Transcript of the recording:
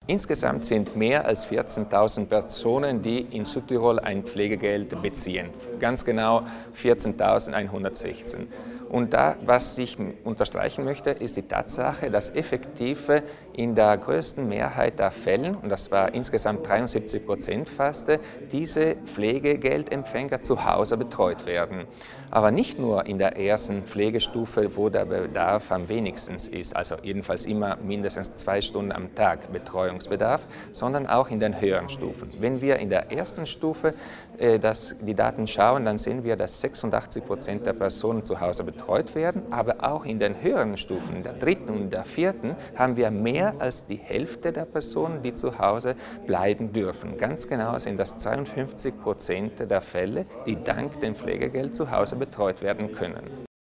Insgesamt sind mehr als 14.000 Personen, die in Südtirol ein Pflegegeld beziehen. Ganz genau 14.116. Und was ich unterstreichen möchte, ist die Tatsache, dass effektiv in der größten Mehrheit der Fälle, und das war insgesamt 73% fast, diese Pflegegeldempfänger zu Hause betreut werden. Aber nicht nur in der ersten Pflegestufe, wo der Bedarf am wenigsten ist, also jedenfalls immer mindestens 2 Stunden am Tag Betreuungsbedarf, sondern auch in den höheren Stufen. Wenn wir in der ersten Stufe die Daten schauen, dann sehen wir, dass 86% der Personen zu Hause betreut werden, aber auch in den höheren Stufen, in der dritten und der vierten, haben wir mehr als die Hälfte der Personen, die zu Hause bleiben dürfen. Ganz genau sind das 52% der Fälle, die dank dem Pflegegeld zu Hause betreut werden können.